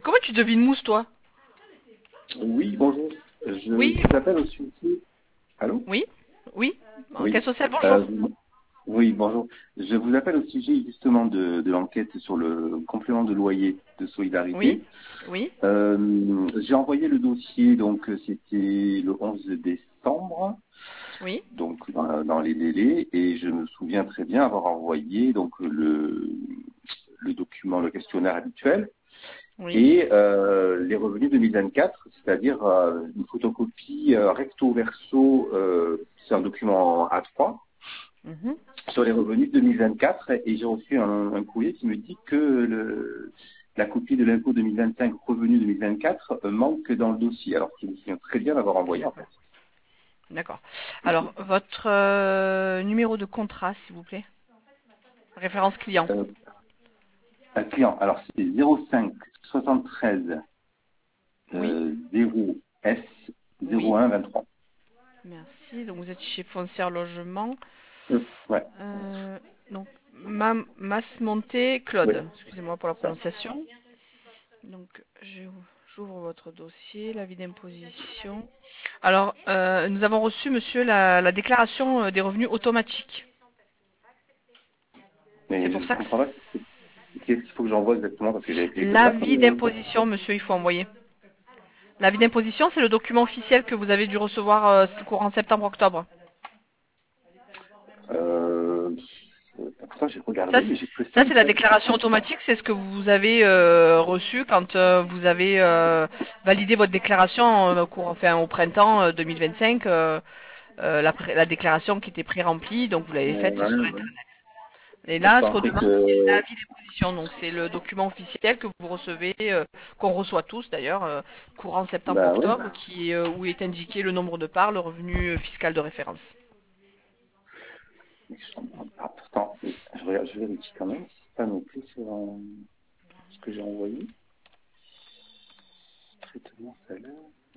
comment tu devines mousse, toi? Oui, bonjour. Je Oui, vous appelle au sujet. Allô? oui, oui. Enquête Oui. sociale, bonjour. Euh, oui, bonjour. Je vous appelle au sujet justement de l'enquête sur le complément de loyer de Oui, solidarité. oui, J'ai envoyé le dossier, donc c'était le 11 décembre, oui, donc dans les délais, et je me souviens très bien avoir envoyé donc le document, le questionnaire habituel. oui. Et les revenus 2024, c'est-à-dire une photocopie recto verso, c'est un document A3 Mhm. sur les revenus 2024, et j'ai reçu un courrier qui me dit que la copie de l'impôt 2025 revenu 2024 manque dans le dossier, alors qu'il me souviens très bien d'avoir envoyé en fait. D'accord, d'accord. Alors, votre numéro de contrat, s'il vous plaît. Référence client. Euh, un client, alors c'est 05 73 Oui, 0 S oui. 01 23. Merci. Donc, vous êtes chez Foncière Logement. Ouais, Euh, donc, Masmonté oui, Claude. Excusez-moi pour la ça. prononciation. Donc, j'ouvre votre dossier, l'avis d'imposition. Alors, nous avons reçu, monsieur, la déclaration des revenus automatiques. C'est Mais pour je ça que comprends pas. Qu'est-ce qu'il faut que j'envoie exactement? Parce que j'ai que ça comme l'avis numéro. d'imposition, monsieur, il faut envoyer. L'avis d'imposition, c'est le document officiel que vous avez dû recevoir courant septembre-octobre. Euh, Pourtant, j'ai Ça, regardé, mais j'ai que ça ça en c'est la fait. déclaration automatique, c'est ce que vous avez reçu quand vous avez validé votre déclaration enfin, au printemps 2025, la déclaration qui était pré-remplie, donc vous l'avez faite sur Ouais. Internet. Et Je là, ce qu'on pensais demande, c'est que. l'avis d'imposition. Donc, c'est le document officiel que vous recevez, qu'on reçoit tous d'ailleurs, courant Bah ouais. septembre-octobre, où est indiqué le nombre de parts, le revenu fiscal de référence. Mais je comprends pas. Pourtant, je regarde, je vérifie quand même si c'est pas non plus sur ce que j'ai envoyé. Traitement salaire.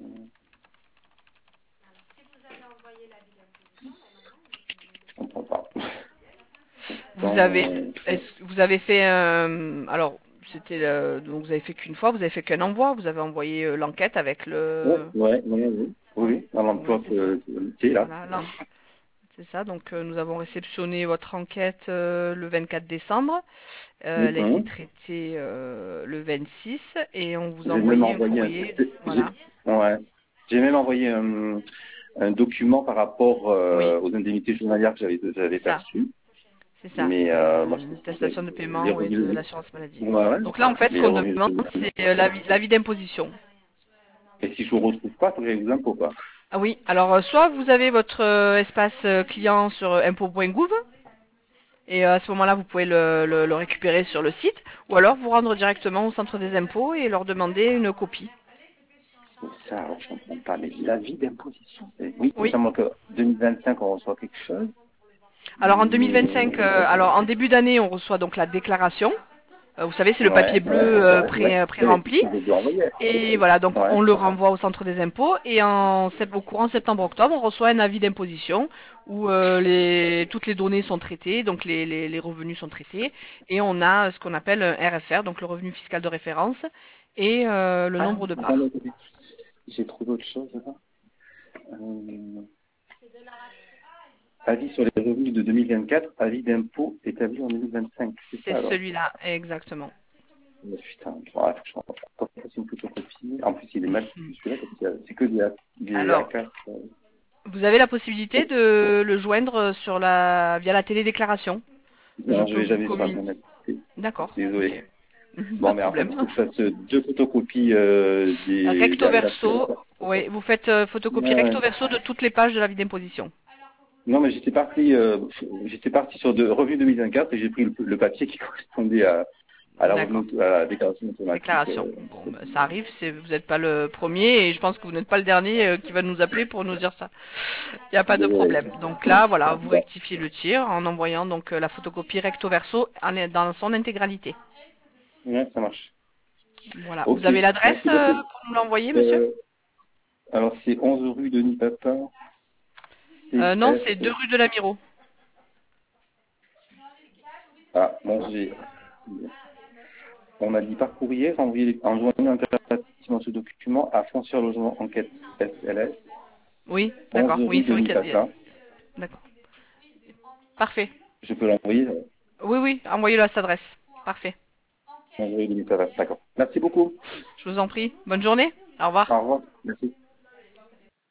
Je comprends pas. Vous Pourtant, avez, vous avez fait, alors, donc vous avez fait qu'une fois, vous avez fait qu'un envoi, vous avez envoyé l'enquête avec ouais, le, ouais, ouais, oui. ouais, Oui, dans oui, l'emploi c'est ça. c'est là. Voilà, là. C'est ça, donc nous avons réceptionné votre enquête le 24 décembre. Elle a été Mhm. traitée le 26 et on vous a J'ai même envoyé un envoyé courrier. j'ai, Voilà. ouais. J'ai même envoyé un document par rapport Oui, aux indemnités journalières que j'avais c'est ça. perçues. C'est ça. Mais moi, je Une pense que attestation de les paiement, oui, de revenus, l'assurance maladie. ouais, ouais. Donc là, en fait, ce Mais les qu'on revenus, demande, c'est l'avis d'imposition. et si je ne retrouve pas, il faut que j'aille aux impôts, quoi. Ah oui, alors soit vous avez votre espace client sur impôt.gouv et à ce moment-là, vous pouvez le récupérer sur le site, ou alors vous rendre directement au centre des impôts et leur demander une copie. Et ça, alors, je comprends pas. Mais l'avis d'imposition, oui, il me Oui. semble que 2025, on reçoit quelque chose. Alors en Mais, 2025, alors en début d'année, on reçoit donc la déclaration. Vous savez, c'est le ouais, papier ouais, bleu c'est ça, ouais. Ouais, c'est ce pré-rempli. que j'ai dû envoyer. Et voilà, donc Ouais. on le renvoie au centre des impôts et au courant septembre-octobre, on reçoit un avis d'imposition où toutes les données sont traitées, donc les revenus sont traités et on a ce qu'on appelle un RFR, donc le revenu fiscal de référence et le Ah, nombre de attendez, parts. attendez. J'ai trouvé autre chose, là. Euh, Avis sur les revenus de 2024, avis d'impôt établi en 2025. C'est C'est ça alors. celui-là, exactement. Mais putain, ouais, faut que je fasse une photocopie. En plus, il est mal foutu celui-là parce que c'est que des Alors, A4. vous avez la possibilité de le joindre via la télédéclaration. Je Non, je peux l'ai vous jamais sur communiquer. Internet. D'accord, Désolé. ok. Pas Bon, de mais en fait, problème. il faut que je fasse deux photocopies Recto de la pièce. verso, oui, vous faites photocopie Ouais, recto ouais. verso de toutes les pages de l'avis d'imposition. Non, mais j'étais parti sur revenu 2024 et j'ai pris le papier qui correspondait à D'accord. à la déclaration automatique. Déclaration. Bon, bah, ça arrive, vous n'êtes pas le premier et je pense que vous n'êtes pas le dernier qui va nous appeler pour nous dire ça. Il n'y a pas de Désolé. problème. Donc là, voilà, vous Bon. rectifiez le tir en envoyant donc la photocopie recto verso dans son intégralité. Ouais, ça marche. Voilà. Vous Ok, avez l'adresse merci beaucoup. pour nous l'envoyer, monsieur? Euh, alors, c'est 11 rue Denis Papin, Non, CF. c'est 2 rue de la Miro. Ah, bon, On a dit par courrier, en joignant impérativement ce document à Foncière Logement Enquête SLS, Oui, 11 d'accord. Oui, rue c'est de vrai qu'il y a... Nicolas. D'accord. Parfait. Je peux l'envoyer, Oui, oui, envoyez-le à cette adresse. Parfait. 11 rue de Nicolas. D'accord. Merci beaucoup. Je vous en prie. Bonne journée. Au revoir. Au revoir. Merci.